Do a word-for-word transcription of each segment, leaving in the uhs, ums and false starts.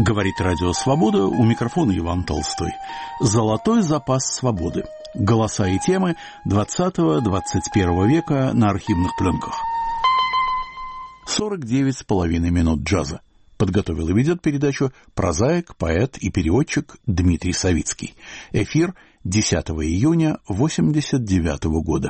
Говорит Радио Свобода, у микрофона Иван Толстой. Золотой запас свободы. Голоса и темы двадцатого-двадцать первого века на архивных пленках. сорок девять с половиной минут джаза. Подготовил и ведет передачу прозаик, поэт и переводчик Дмитрий Савицкий. Эфир десятого июня восемьдесят девятого года.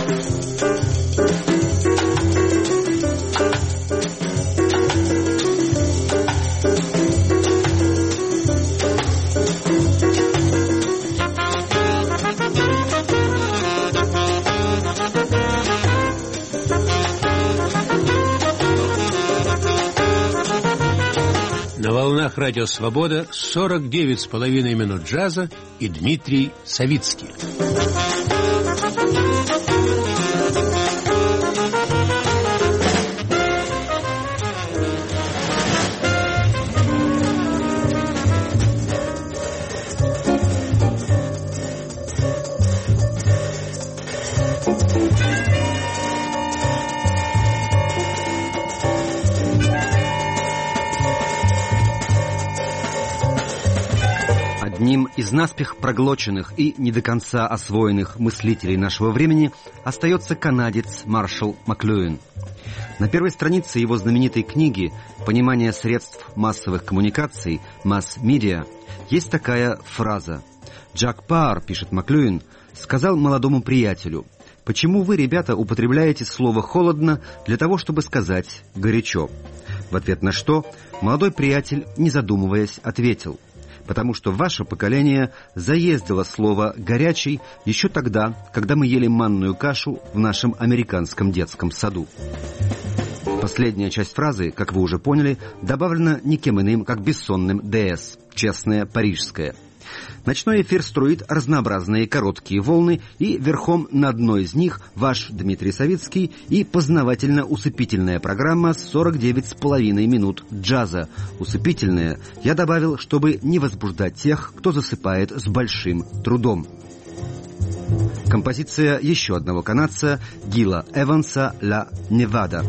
На волнах Радио Свобода сорок девять с половиной минут джаза и Дмитрий Савицкий. Одним из наспех проглоченных и не до конца освоенных мыслителей нашего времени остается канадец Маршалл Маклуин. На первой странице его знаменитой книги «Понимание средств массовых коммуникаций» «Масс-медиа» есть такая фраза. «Джак Паар, — пишет Маклуин, — сказал молодому приятелю, почему вы, ребята, употребляете слово «холодно» для того, чтобы сказать «горячо»?» В ответ на что молодой приятель, не задумываясь, ответил: потому что ваше поколение заездило слово «горячий» еще тогда, когда мы ели манную кашу в нашем американском детском саду. Последняя часть фразы, как вы уже поняли, добавлена никем иным, как бессонным ДС, честное парижское. Ночной эфир струит разнообразные короткие волны, и верхом на одной из них ваш Дмитрий Савицкий и познавательно-усыпительная программа сорок девять с половиной минут джаза. Усыпительная, я добавил, чтобы не возбуждать тех, кто засыпает с большим трудом. Композиция еще одного канадца Гила Эванса «Ла Невада».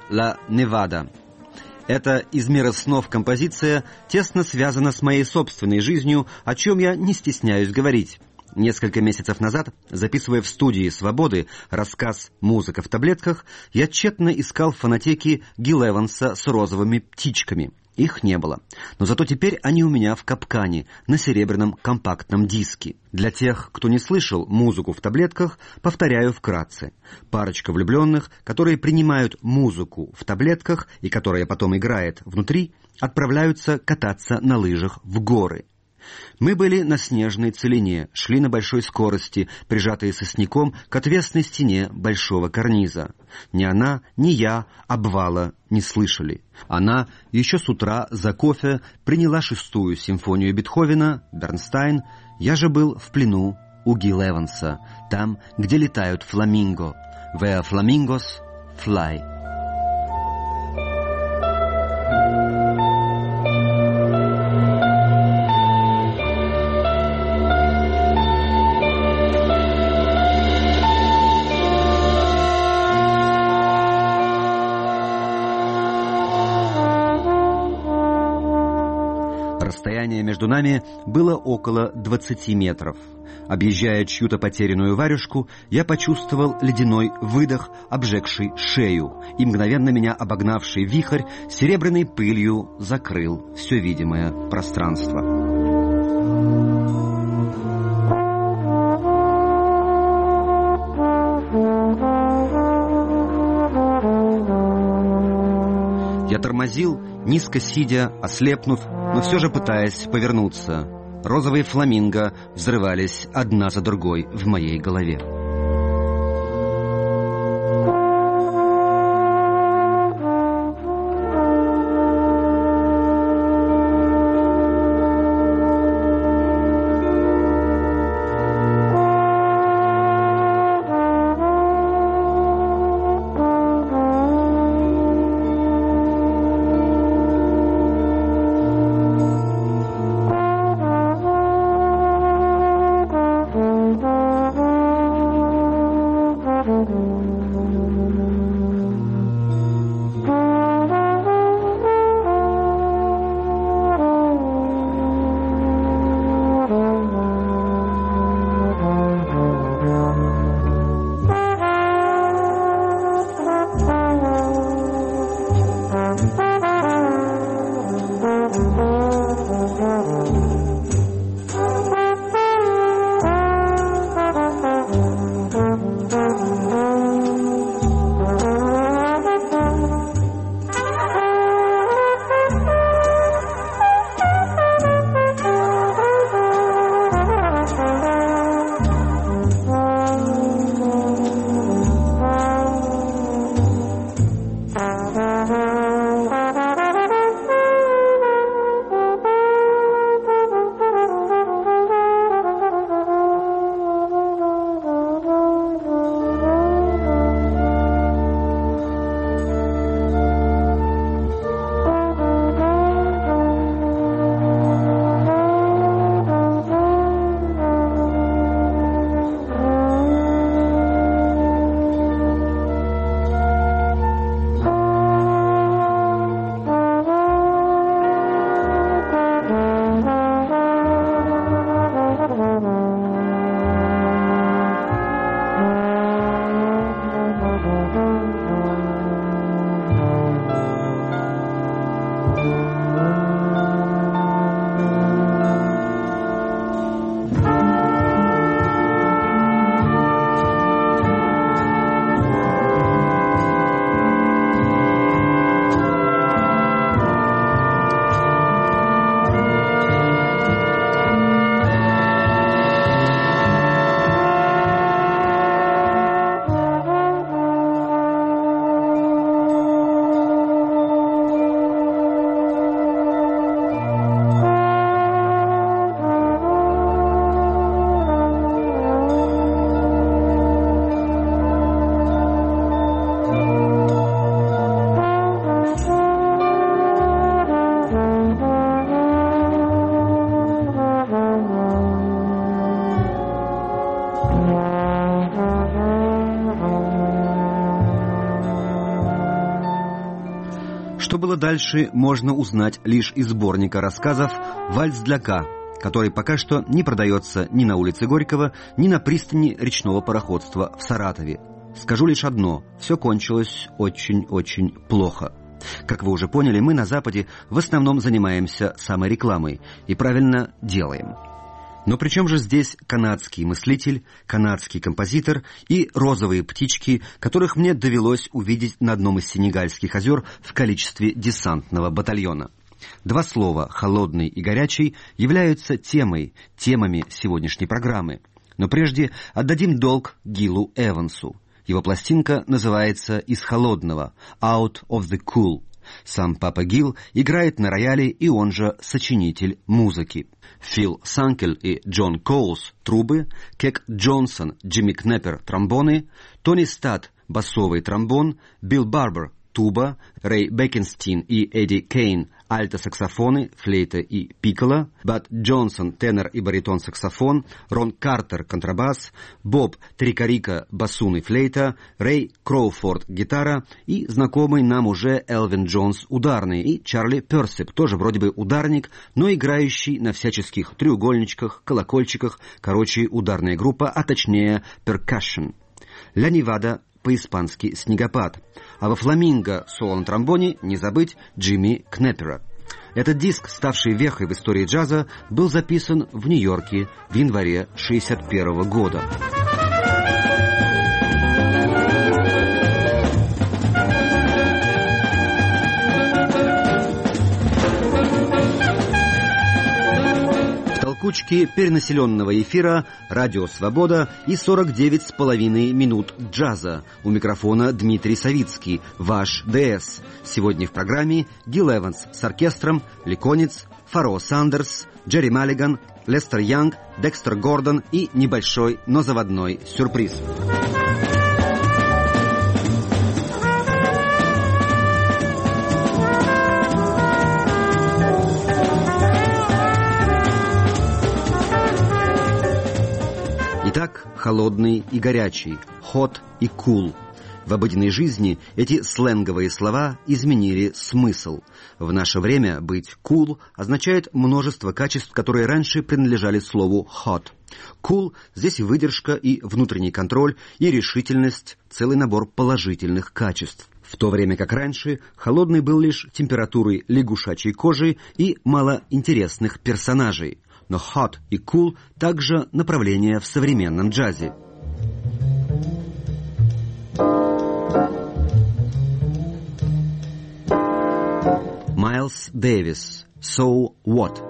«Ла Невада». Эта из мира снов композиция тесно связана с моей собственной жизнью, о чем я не стесняюсь говорить. Несколько месяцев назад, записывая в студии «Свободы» рассказ «Музыка в таблетках», я тщетно искал в фонотеке Гил Эванса с розовыми птичками. Их не было. Но зато теперь они у меня в капкане, на серебряном компактном диске. Для тех, кто не слышал «Музыку в таблетках», повторяю вкратце. Парочка влюбленных, которые принимают музыку в таблетках и которая потом играет внутри, отправляются кататься на лыжах в горы. Мы были на снежной целине, шли на большой скорости, прижатые сосняком к отвесной стене большого карниза. Ни она, ни я обвала не слышали. Она еще с утра за кофе приняла шестую симфонию Бетховена, Бернстайн. Я же был в плену у Гил Эванса, там, где летают фламинго. Where flamingos fly. Расстояние между нами было около двадцати метров. Объезжая чью-то потерянную варежку, я почувствовал ледяной выдох, обжегший шею, и мгновенно меня обогнавший вихрь серебряной пылью закрыл все видимое пространство. Я тормозил, низко сидя, ослепнув, но все же пытаясь повернуться. Розовые фламинго взрывались одна за другой в моей голове. Что было дальше, можно узнать лишь из сборника рассказов «Вальс для К», который пока что не продается ни на улице Горького, ни на пристани речного пароходства в Саратове. Скажу лишь одно – все кончилось очень-очень плохо. Как вы уже поняли, мы на Западе в основном занимаемся саморекламой и правильно делаем. Но при чем же здесь канадский мыслитель, канадский композитор и розовые птички, которых мне довелось увидеть на одном из Сенегальских озер в количестве десантного батальона? Два слова «холодный» и «горячий» являются темой, темами сегодняшней программы. Но прежде отдадим долг Гилу Эвансу. Его пластинка называется «Из холодного» «Out of the Cool». Сам Папа Гил играет на рояле, и он же сочинитель музыки. Фил Санкель и Джон Коулс – трубы, Кек Джонсон, Джимми Кнеппер – тромбоны, Тони Стат – басовый тромбон, Билл Барбер – туба, Рэй Бекинстин и Эдди Кейн – альто-саксофоны, флейта и пикколо, Бад Джонсон – тенор и баритон-саксофон, Рон Картер – контрабас, Боб Трикарика – басун и флейта, Рэй Кроуфорд – гитара и знакомый нам уже Элвин Джонс – ударный, и Чарли Персип – тоже вроде бы ударник, но играющий на всяческих треугольничках, колокольчиках, короче, ударная группа, а точнее перкашн. Ля Невада – по-испански «снегопад». А во «Фламинго» соло на тромбоне не забыть Джимми Кнеппера. Этот диск, ставший вехой в истории джаза, был записан в Нью-Йорке в январе шестьдесят первого года. Кучки перенаселенного эфира «Радио Свобода» и сорок девять с половиной минут джаза. У микрофона Дмитрий Савицкий, ваш ДС. Сегодня в программе Гил Эванс с оркестром, Ликонец, Фаро Сандерс, Джерри Маллиган, Лестер Янг, Декстер Гордон и небольшой, но заводной сюрприз. Итак, холодный и горячий, hot и cool. В обыденной жизни эти сленговые слова изменили смысл. В наше время быть cool означает множество качеств, которые раньше принадлежали слову hot. Cool – здесь выдержка и внутренний контроль, и решительность, целый набор положительных качеств. В то время как раньше холодный был лишь температурой лягушачьей кожи и малоинтересных персонажей. Но hot и cool также направления в современном джазе. Майлз Дэвис, So What?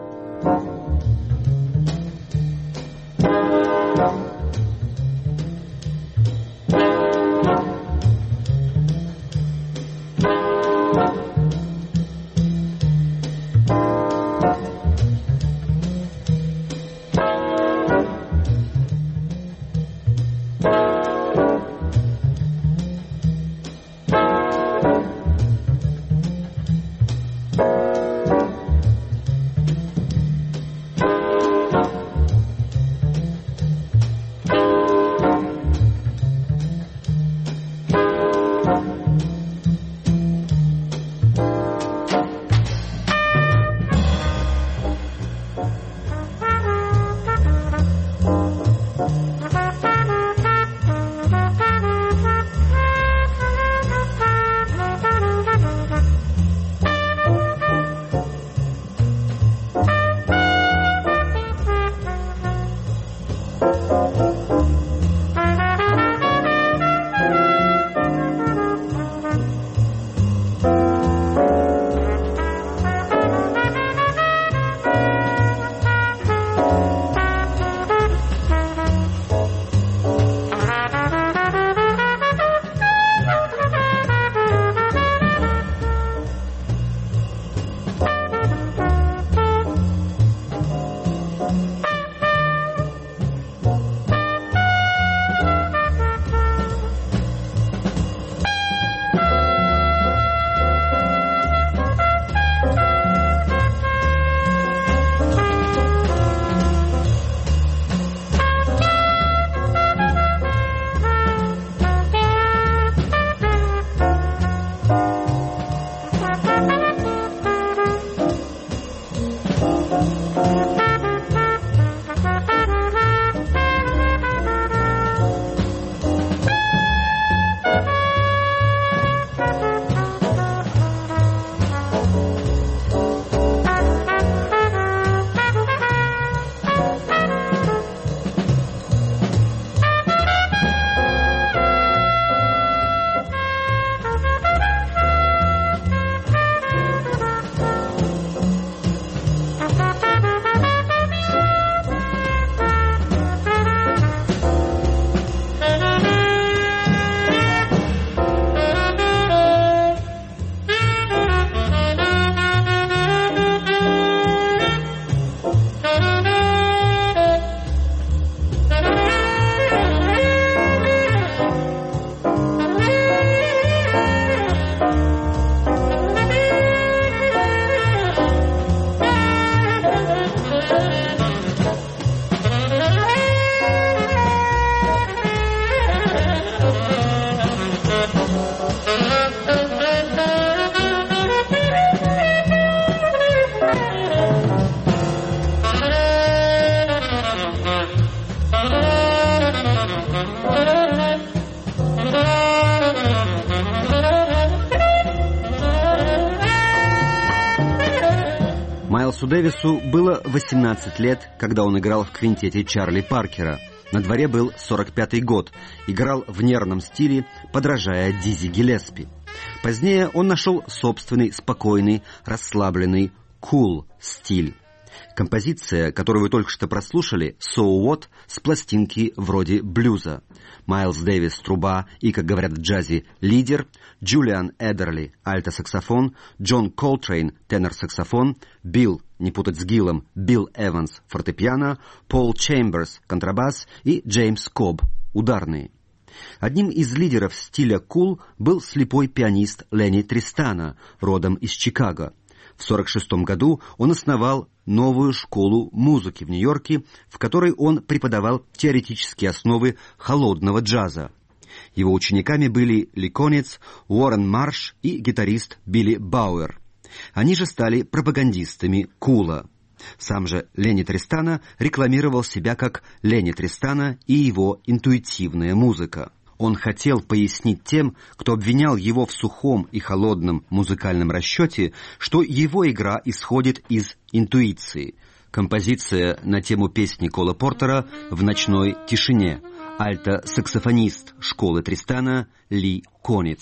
Майлсу Дэвису было восемнадцать лет, когда он играл в квинтете Чарли Паркера. На дворе был сорок пятый год, играл в нервном стиле, подражая Дизи Гиллеспи. Позднее он нашел собственный, спокойный, расслабленный, cool стиль. Композиция, которую вы только что прослушали, «So What», с пластинки вроде блюза. Майлс Дэвис — труба и, как говорят в джазе, лидер, Джулиан Эдерли — альто-саксофон, Джон Колтрейн — тенор-саксофон, Билл, не путать с Гиллом, Билл Эванс — фортепиано, Пол Чемберс — контрабас и Джеймс Кобб — ударные. Одним из лидеров стиля кул был слепой пианист Ленни Тристана, родом из Чикаго. В сорок шестом году он основал новую школу музыки в Нью-Йорке, в которой он преподавал теоретические основы холодного джаза. Его учениками были Ли Конец, Уоррен Марш и гитарист Билли Бауэр. Они же стали пропагандистами кула. Сам же Ленни Тристана рекламировал себя как Ленни Тристана и его интуитивная музыка. Он хотел пояснить тем, кто обвинял его в сухом и холодном музыкальном расчете, что его игра исходит из интуиции. Композиция на тему песни Кола Портера «В ночной тишине». Альто-саксофонист школы Тристана Ли Конец.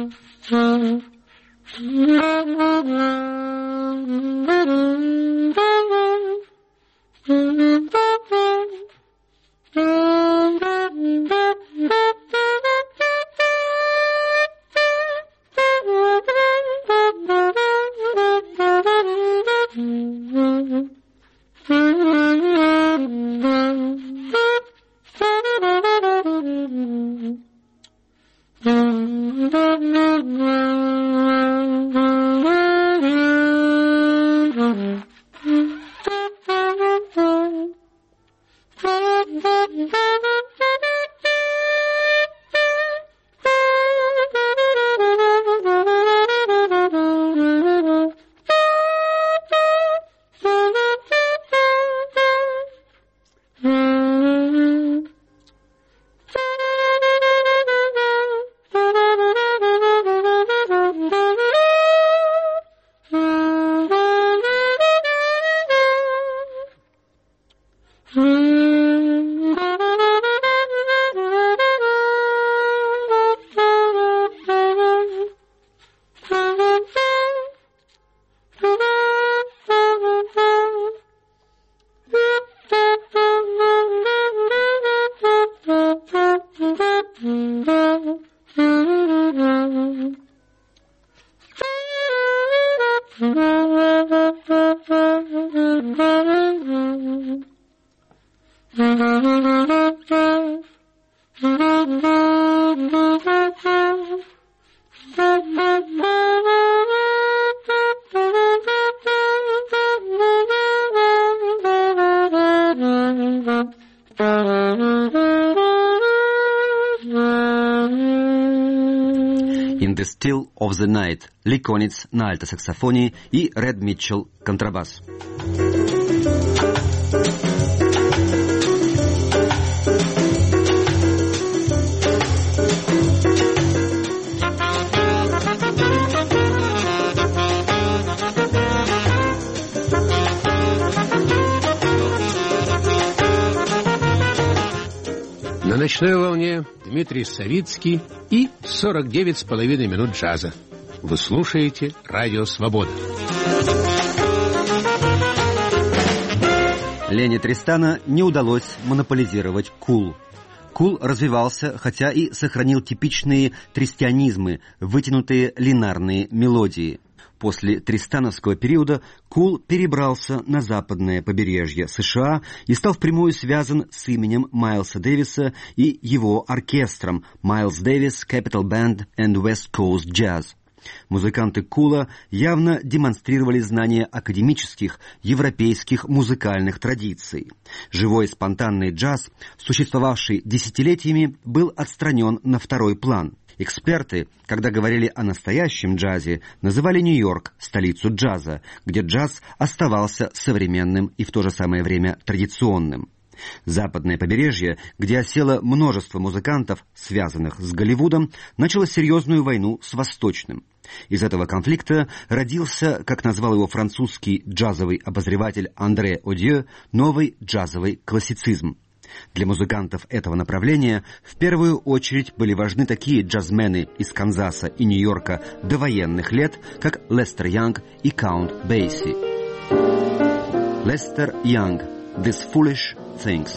In the Still of the Night, Ли Конец на альто-саксофоне и Ред Митчелл контрабас. На ночной волне Дмитрий Савицкий и сорок девять с половиной минут джаза. Вы слушаете Радио Свобода. Ленни Тристана не удалось монополизировать кул. Кул развивался, хотя и сохранил типичные тристианизмы, вытянутые линарные мелодии. После тристановского периода кул перебрался на западное побережье США и стал впрямую связан с именем Майлса Дэвиса и его оркестром Miles Davis Capital Band and West Coast Jazz. Музыканты кула явно демонстрировали знания академических, европейских музыкальных традиций. Живой спонтанный джаз, существовавший десятилетиями, был отстранен на второй план. Эксперты, когда говорили о настоящем джазе, называли Нью-Йорк столицу джаза, где джаз оставался современным и в то же самое время традиционным. Западное побережье, где осело множество музыкантов, связанных с Голливудом, начало серьезную войну с Восточным. Из этого конфликта родился, как назвал его французский джазовый обозреватель Андре Одье, новый джазовый классицизм. Для музыкантов этого направления в первую очередь были важны такие джазмены из Канзаса и Нью-Йорка довоенных лет, как Лестер Янг и Каунт Бейси. Лестер Янг, These Foolish Things.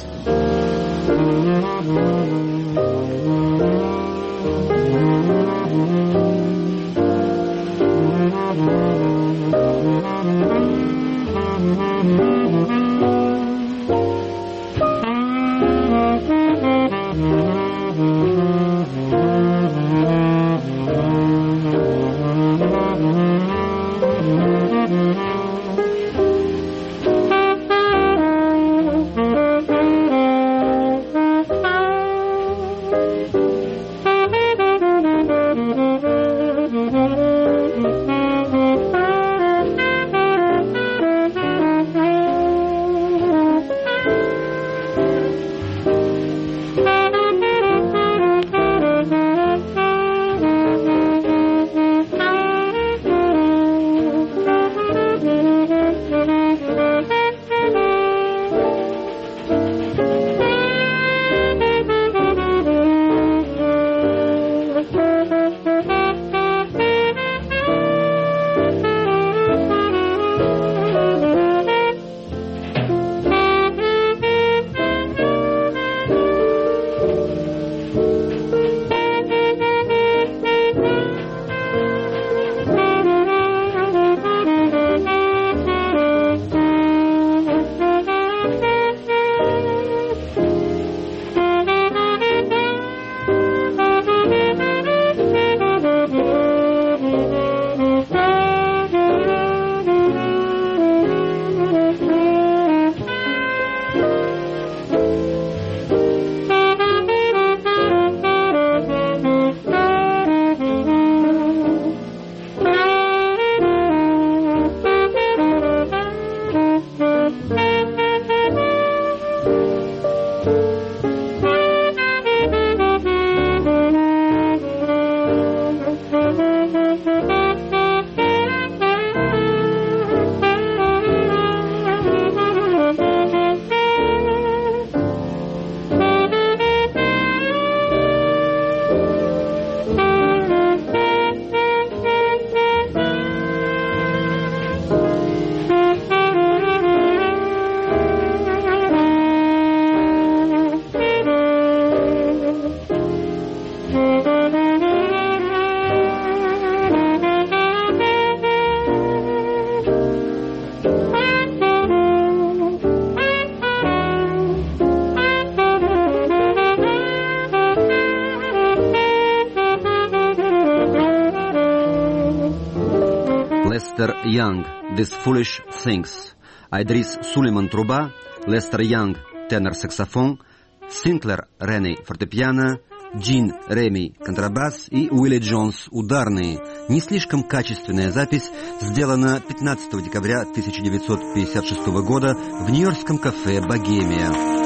Лестер Янг, These Foolish Things. Айдрис Сулейман труба, Лестер Янг тенор-саксофон, Синклер Ренни фортепиано, Джин Реми контрабас и Уилли Джонс ударные. Не слишком качественная запись сделана пятнадцатого декабря тысяча девятьсот пятьдесят шестого года в нью-йоркском кафе «Богемия».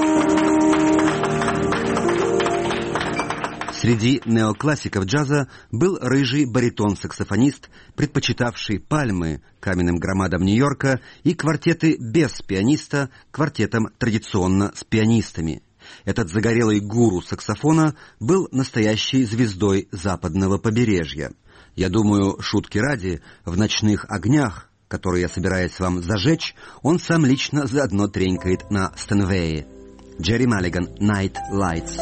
Среди неоклассиков джаза был рыжий баритон-саксофонист, предпочитавший пальмы каменным громадам Нью-Йорка и квартеты без пианиста квартетам традиционно с пианистами. Этот загорелый гуру саксофона был настоящей звездой западного побережья. Я думаю, шутки ради, в ночных огнях, которые я собираюсь вам зажечь, он сам лично заодно тренькает на Стэнвее. Джерри Маллиган, Night Lights.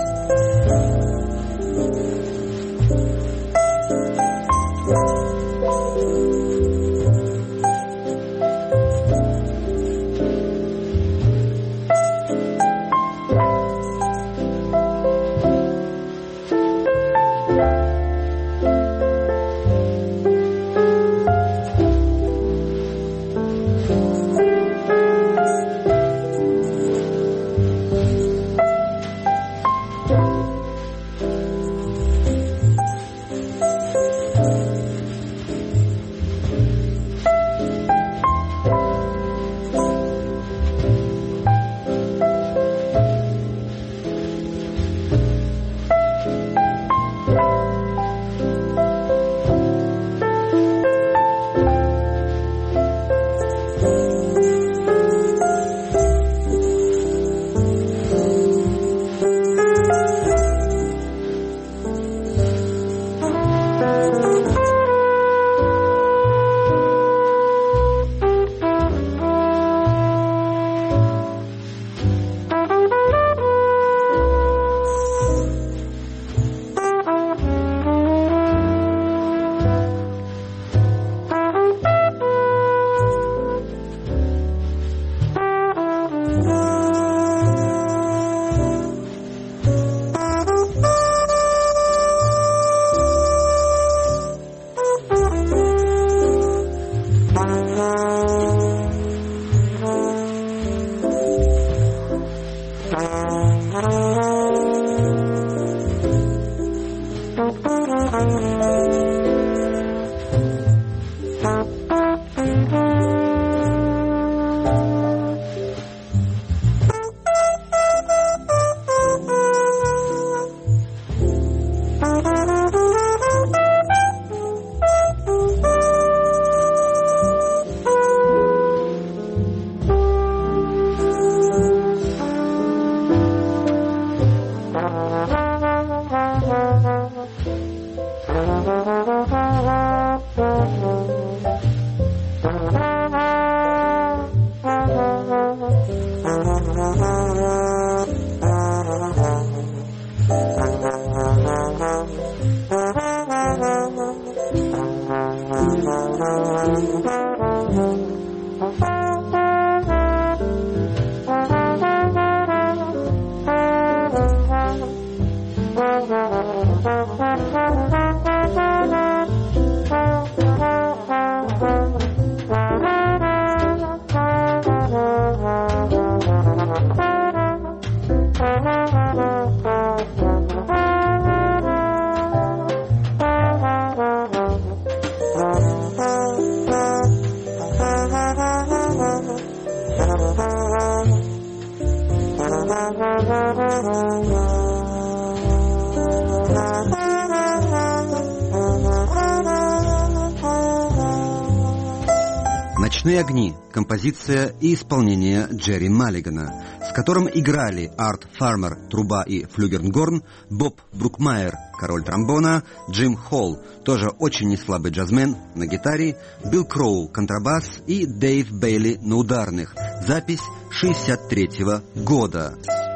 «Ночные огни» — композиция и исполнение Джерри Маллигана, с которым играли Арт Фармер, труба и флюгернгорн, Боб Брукмайер, король тромбона, Джим Холл, тоже очень неслабый джазмен на гитаре, Билл Кроу, контрабас и Дэйв Бейли на ударных. Запись шестьдесят третьего года.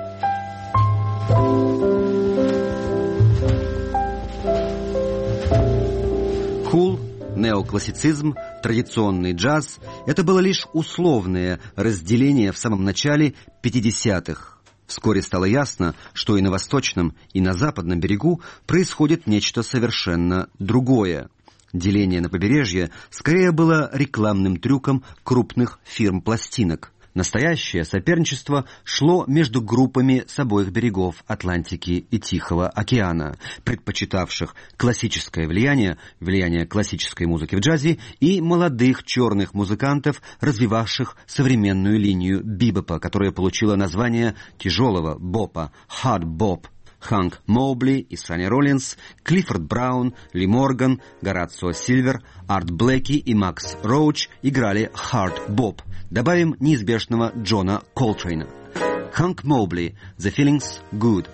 Кул, неоклассицизм, традиционный джаз – это было лишь условное разделение в самом начале пятидесятых. Вскоре стало ясно, что и на восточном, и на западном берегу происходит нечто совершенно другое. Деление на побережье скорее было рекламным трюком крупных фирм пластинок. Настоящее соперничество шло между группами с обоих берегов Атлантики и Тихого океана, предпочитавших классическое влияние, влияние классической музыки в джазе, и молодых черных музыкантов, развивавших современную линию бибопа, которая получила название тяжелого бопа – хард-боп. Ханк Моубли и Санни Роллинс, Клиффорд Браун, Ли Морган, Горацио Сильвер, Арт Блэки и Макс Роуч играли хард-боп. Добавим неизбежного Джона Колтрейна. Ханк Моубли, The Feeling's Good.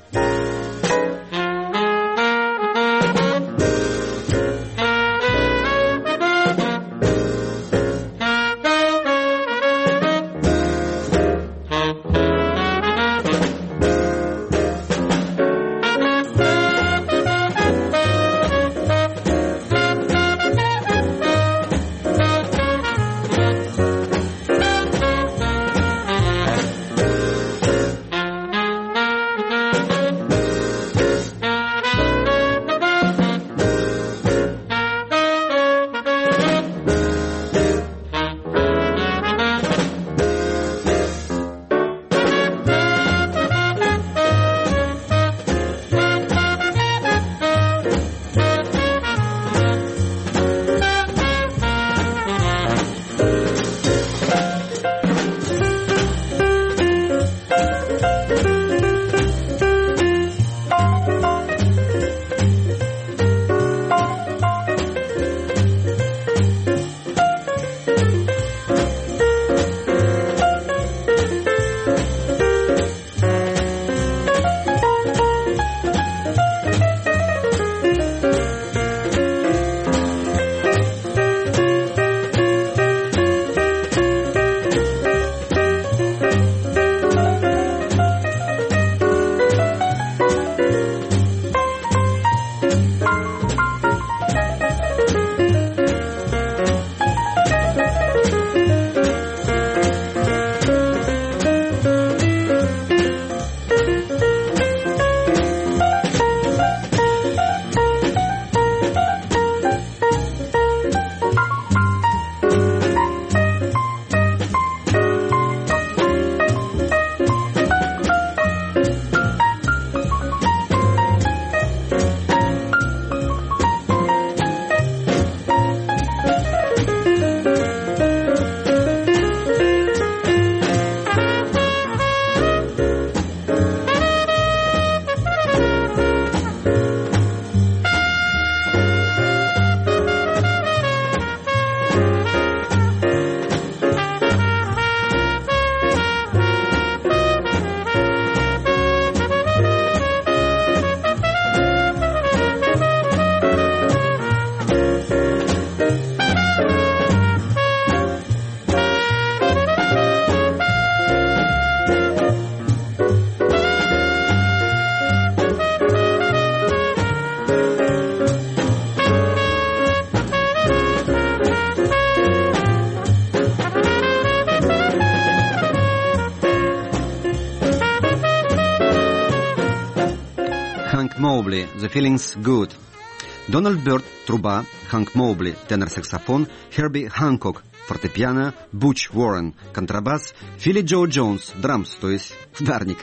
Моубли, The Feeling's Good. Дональд Бёрд, труба, Ханк Моубли, тенор-саксофон, Херби Ханкок, фортепиано, Буч Уоррен, контрабас, Филли Джо Джонс, драмс, то есть ударник.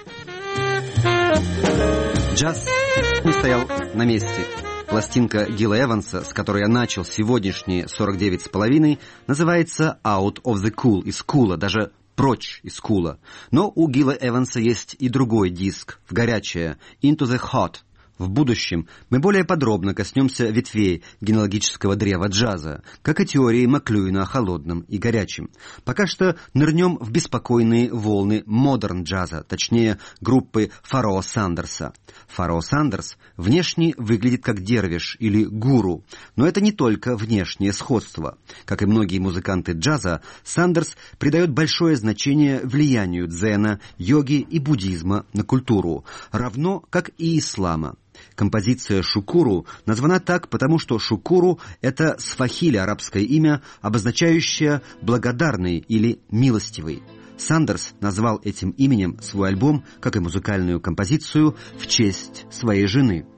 Джаз не стоял на месте. Пластинка Гила Эванса, с которой я начал сегодняшние сорок девять с половиной, называется «Out of the Cool», из кула, даже прочь из кула. Но у Гила Эванса есть и другой диск, в горячее, «Into the Hot». В будущем мы более подробно коснемся ветвей генеалогического древа джаза, как и теории Маклюина о холодном и горячем. Пока что нырнем в беспокойные волны модерн-джаза, точнее, группы Фароа Сандерса. Фароа Сандерс внешне выглядит как дервиш или гуру, но это не только внешнее сходство. Как и многие музыканты джаза, Сандерс придает большое значение влиянию дзена, йоги и буддизма на культуру, равно как и ислама. Композиция «Шукуру» названа так, потому что «шукуру» — это свахили арабское имя, обозначающее «благодарный» или «милостивый». Сандерс назвал этим именем свой альбом, как и музыкальную композицию, в честь своей жены.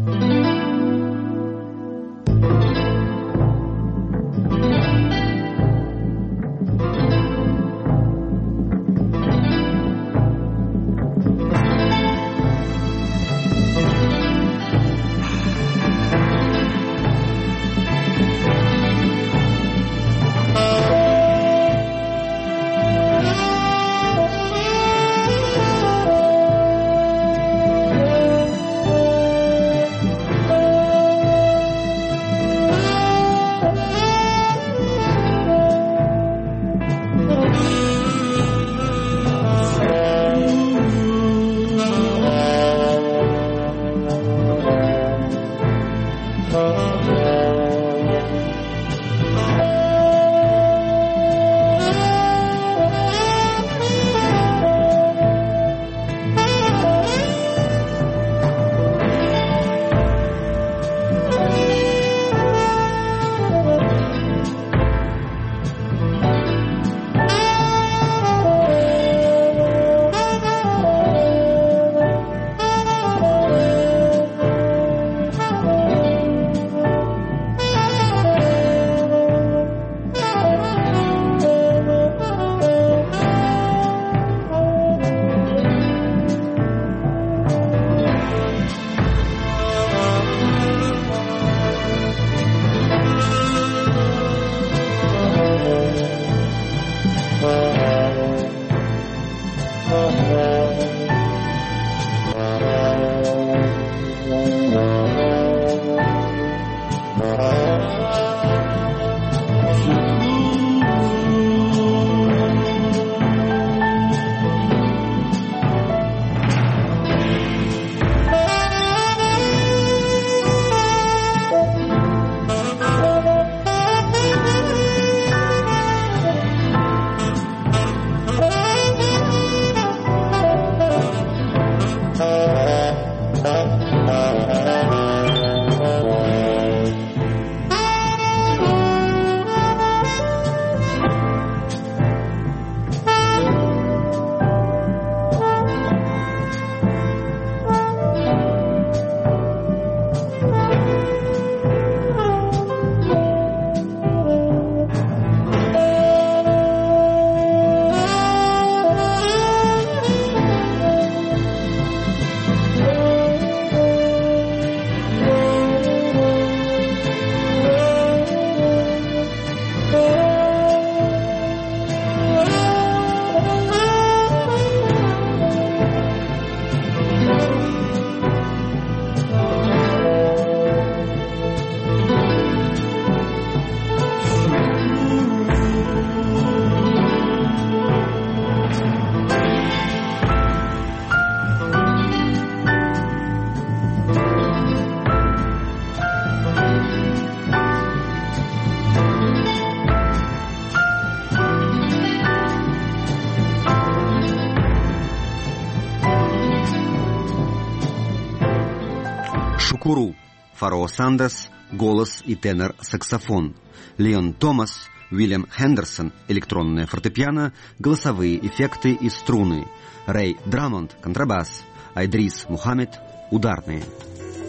Шукуру, Фароа Сандерс, голос и тенор-саксофон. Леон Томас, Уильям Хендерсон, электронное фортепиано, голосовые эффекты и струны. Рэй Драмонд, контрабас. Айдрис Мухаммед, ударные.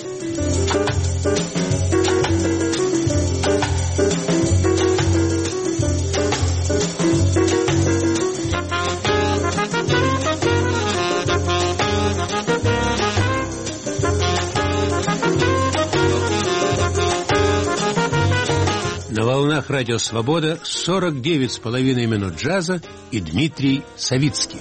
На волнах радио «Свобода» сорок девять с половиной минут джаза и Дмитрий Савицкий.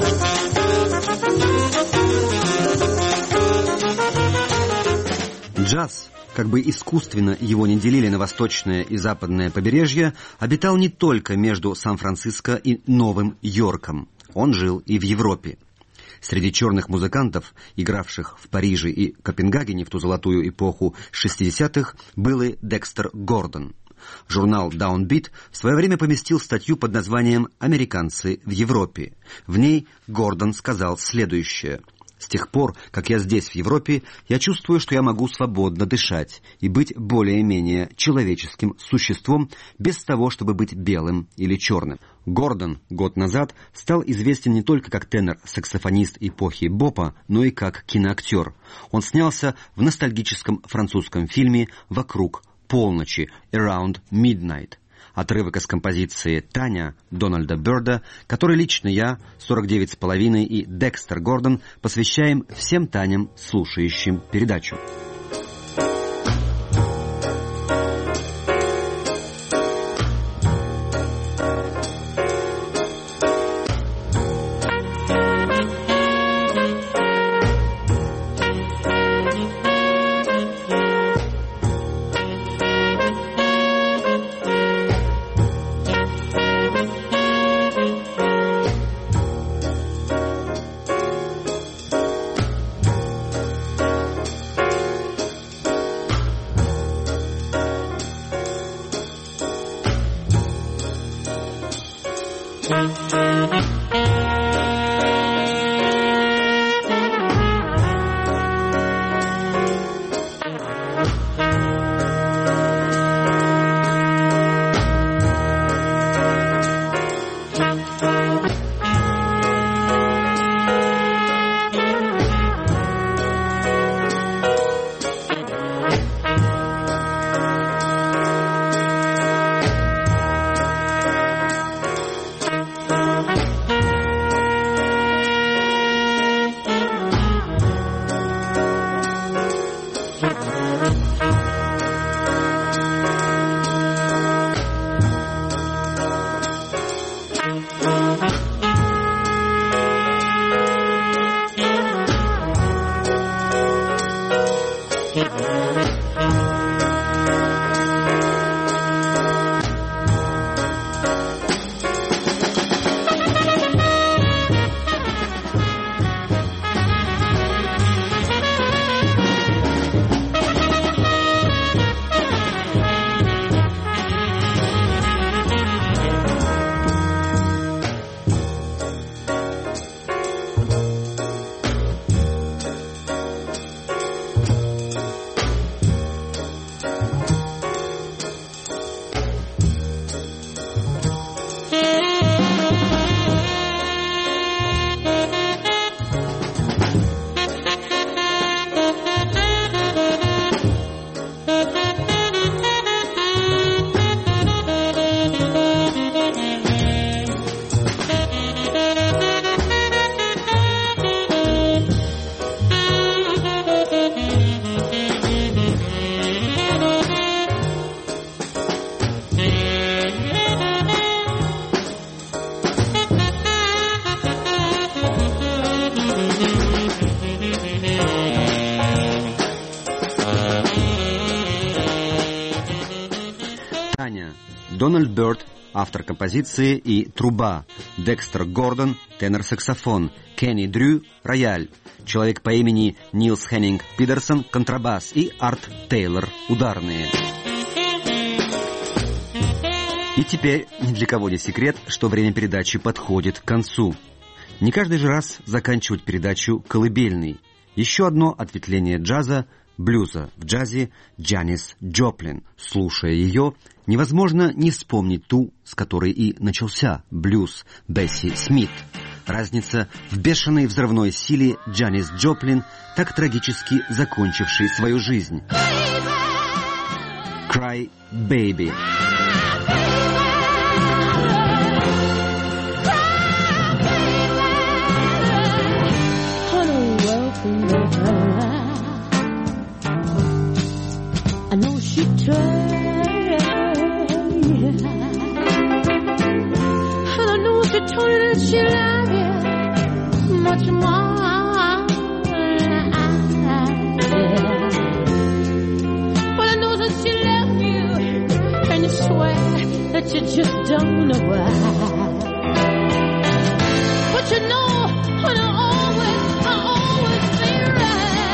Джаз, как бы искусственно его не делили на восточное и западное побережье, обитал не только между Сан-Франциско и Новым Йорком. Он жил и в Европе. Среди черных музыкантов, игравших в Париже и Копенгагене в ту золотую эпоху шестидесятых, был и Декстер Гордон. Журнал Downbeat в свое время поместил статью под названием «Американцы в Европе». В ней Гордон сказал следующее: «С тех пор, как я здесь, в Европе, я чувствую, что я могу свободно дышать и быть более-менее человеческим существом без того, чтобы быть белым или черным». Гордон год назад стал известен не только как тенор-саксофонист эпохи бопа, но и как киноактер. Он снялся в ностальгическом французском фильме «Вокруг полночи» «Around Midnight». Отрывок из композиции «Таня» Дональда Бёрда, который лично я, сорок девять с половиной и Декстер Гордон посвящаем всем Таням, слушающим передачу. Дональд Бёрд, автор композиции, и труба, Декстер Гордон, тенор-саксофон, Кенни Дрю, рояль, человек по имени Нилс Хеннинг Пидерсон, контрабас, и Арт Тейлор, ударные. И теперь ни для кого не секрет, что время передачи подходит к концу. Не каждый же раз заканчивать передачу колыбельной. Еще одно ответвление джаза, блюза в джазе, Джанис Джоплин. Слушая ее, невозможно не вспомнить ту, с которой и начался блюз, Бесси Смит. Разница в бешеной взрывной силе Джанис Джоплин, так трагически закончившей свою жизнь. Cry Baby. I know she tried, and I know she told you that she loved you much more than I did. But I know that she loved you, and you swear that you just don't know why. But you know, and I always, I always be right.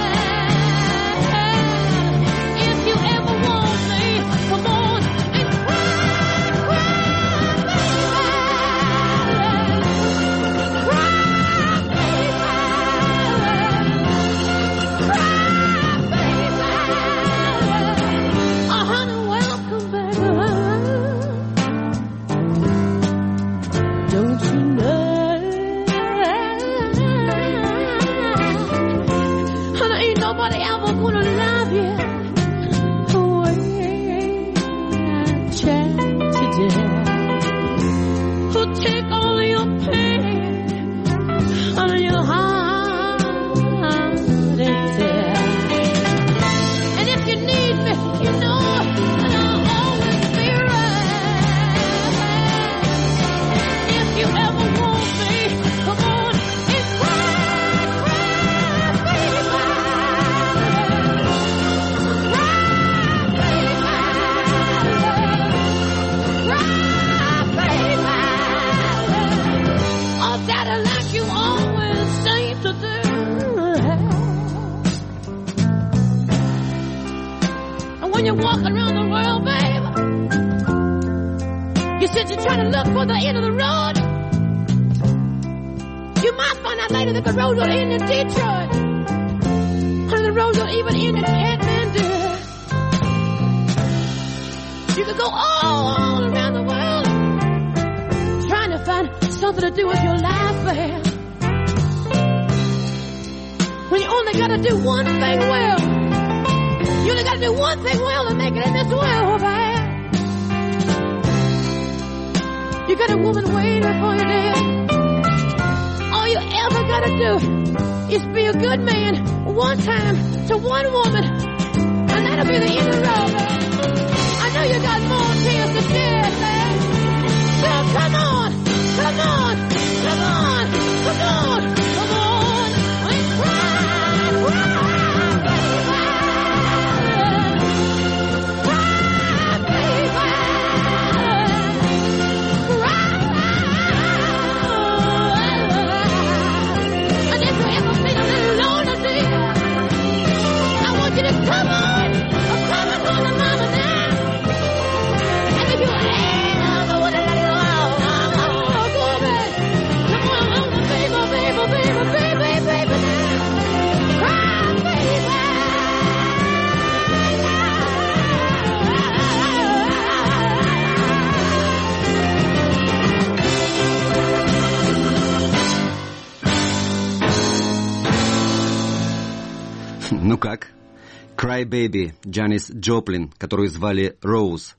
Ну как? Cry Baby, Джанис Джоплин, которую звали Роуз.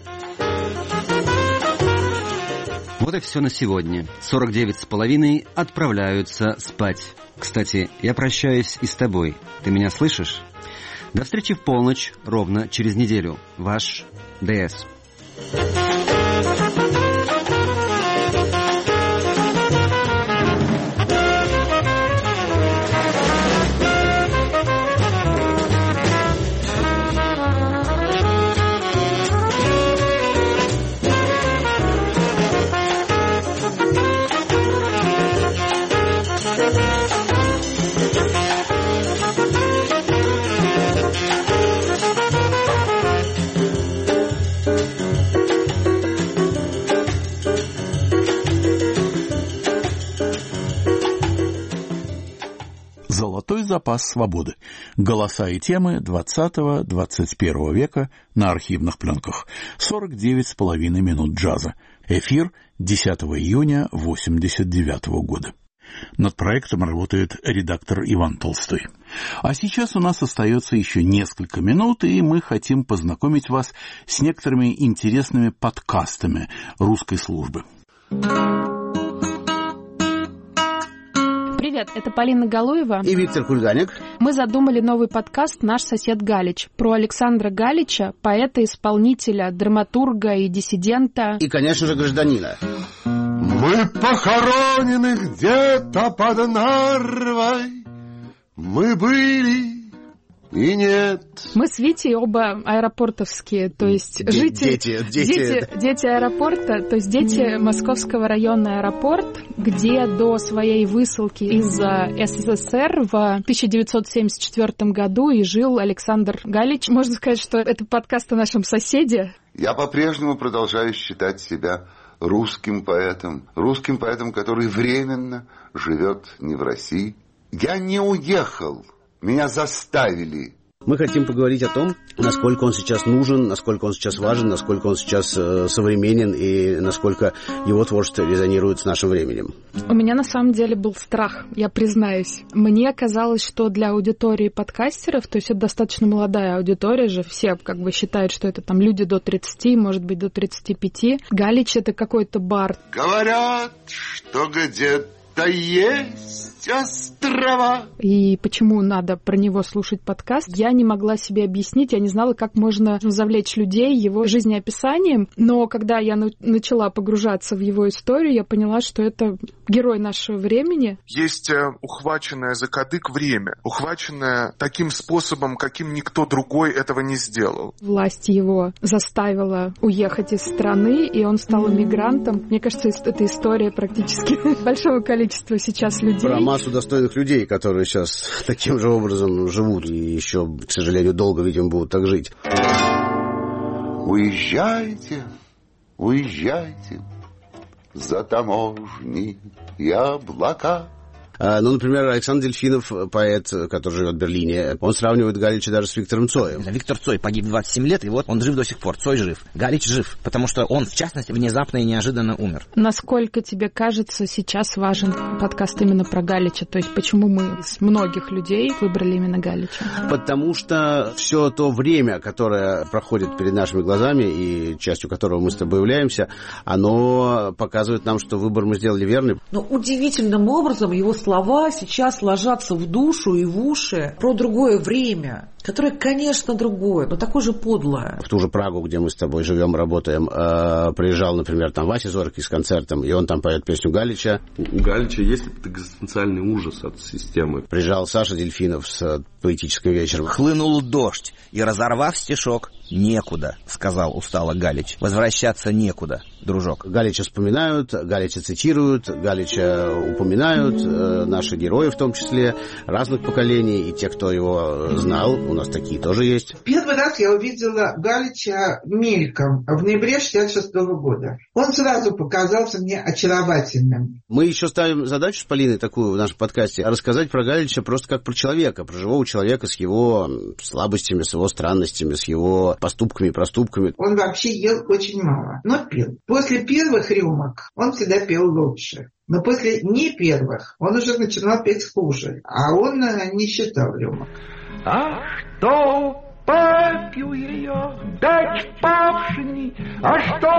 Вот и все на сегодня. сорок девять с половиной отправляются спать. Кстати, я прощаюсь и с тобой. Ты меня слышишь? До встречи в полночь, ровно через неделю. Ваш ДС. запас свободы. Голоса и темы двадцатого-двадцать первого века на архивных пленках. сорок девять с половиной минут джаза. Эфир десятого июня восемьдесят девятого года. Над проектом работает редактор Иван Толстой. А сейчас у нас остается еще несколько минут, и мы хотим познакомить вас с некоторыми интересными подкастами русской службы. Привет, это Полина Галуева и Виктор Кульганик. Мы задумали новый подкаст «Наш сосед Галич» про Александра Галича, поэта-исполнителя, драматурга и диссидента. И, конечно же, гражданина. Мы похоронены где-то под Нарвой, мы были и нет. Мы с Витей оба аэропортовские, то есть Д- жители... Дети, дети. Дети, дети аэропорта, то есть дети Московского района аэропорт, где до своей высылки из СССР в тысяча девятьсот семьдесят четвёртом году и жил Александр Галич. Можно сказать, что это подкаст о нашем соседе. Я по-прежнему продолжаю считать себя русским поэтом, русским поэтом, который временно живет не в России. Я не уехал, меня заставили. Мы хотим поговорить о том, насколько он сейчас нужен, насколько он сейчас важен, насколько он сейчас э, современен и насколько его творчество резонирует с нашим временем. У меня на самом деле был страх, я признаюсь. Мне казалось, что для аудитории подкастеров, то есть это достаточно молодая аудитория же, все как бы считают, что это там люди до тридцати, может быть, до тридцати пяти. Галич — это какой-то бард. Говорят, что где-то есть острова. И почему надо про него слушать подкаст, я не могла себе объяснить, я не знала, как можно завлечь людей его жизнеописанием, но когда я начала погружаться в его историю, я поняла, что это герой нашего времени. Есть ухваченное за кадык время, ухваченное таким способом, каким никто другой этого не сделал. Власть его заставила уехать из страны, и он стал эмигрантом. Мне кажется, это история практически большого количества сейчас людей. Про массу достойных людей, которые сейчас таким же образом живут и еще, к сожалению, долго, видимо, будут так жить. Уезжайте, уезжайте за таможни и облака. Ну, например, Александр Дельфинов, поэт, который живет в Берлине, он сравнивает Галича даже с Виктором Цоем. Виктор Цой погиб в двадцать семь лет, и вот он жив до сих пор. Цой жив. Галич жив, потому что он, в частности, внезапно и неожиданно умер. Насколько тебе кажется, сейчас важен подкаст именно про Галича? То есть почему мы из многих людей выбрали именно Галича? Потому что все то время, которое проходит перед нашими глазами, и частью которого мы с тобой являемся, оно показывает нам, что выбор мы сделали верный. Но удивительным образом его слова сейчас ложатся в душу и в уши про другое время, которое, конечно, другое, но такое же подлое. В ту же Прагу, где мы с тобой живем, работаем, э, приезжал, например, там Вася Зоркий с концертом, и он там поет песню Галича. У Галича есть этот экзистенциальный ужас от системы. Приезжал Саша Дельфинов с поэтическим вечером. Хлынул дождь, и, разорвав стишок, некуда, сказал устало Галич. Возвращаться некуда, дружок. Галича вспоминают, Галича цитируют, Галича упоминают, э, наши герои в том числе, разных поколений, и те, кто его знал, у нас такие тоже есть. Первый раз я увидела Галича мельком в ноябре шестьдесят шестого года. Он сразу показался мне очаровательным. Мы еще ставим задачу с Полиной такую в нашем подкасте, рассказать про Галича просто как про человека, про живого человека с его слабостями, с его странностями, с его поступками и проступками. Он вообще ел очень мало, но пил. После первых рюмок он всегда пел лучше. Но после не первых он уже начинал петь хуже. А он не считал рюмок. А что попью ее, дать павшими, а что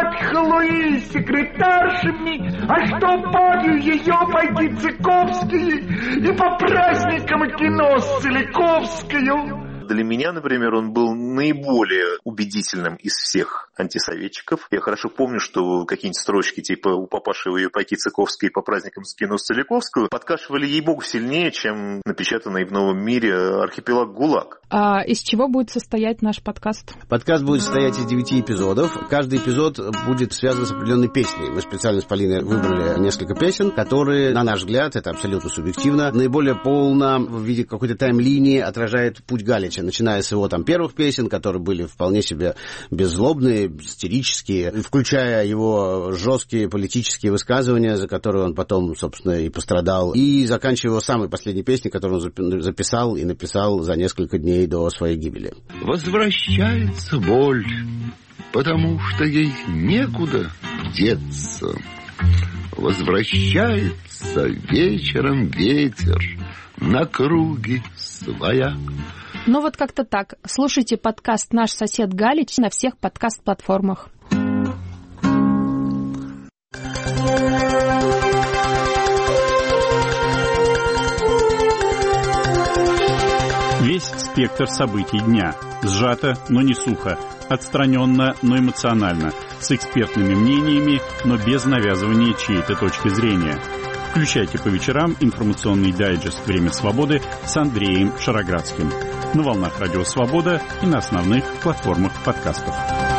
попхлуи секретаршами, а что попью ее, пойти Цыковские и по праздникам кино с Целиковскою. Для меня, например, он был наиболее убедительным из всех антисоветчиков. Я хорошо помню, что какие-нибудь строчки типа «У папаши ее пайки Цыковской по праздникам скину с Целиковскую» подкашивали ей-богу сильнее, чем напечатанный в «Новом мире» архипелаг ГУЛАГ. А из чего будет состоять наш подкаст? Подкаст будет состоять из девяти эпизодов. Каждый эпизод будет связан с определенной песней. Мы специально с Полиной выбрали несколько песен, которые, на наш взгляд, это абсолютно субъективно, наиболее полно в виде какой-то тайм-линии отражает путь Галича, начиная с его там первых песен, которые были вполне себе беззлобные, истерические, включая его жесткие политические высказывания, за которые он потом, собственно, и пострадал, и заканчивая его самой последней песней, которую он записал и написал за несколько дней до своей гибели. Возвращается боль, потому что ей некуда деться. Возвращается вечером ветер на круги своя. Ну вот как-то так. Слушайте подкаст «Наш сосед Галич» на всех подкаст-платформах. Весь спектр событий дня. Сжато, но не сухо. Отстраненно, но эмоционально. С экспертными мнениями, но без навязывания чьей-то точки зрения. Включайте по вечерам информационный дайджест «Время свободы» с Андреем Шароградским. На волнах Радио Свобода и на основных платформах подкастов.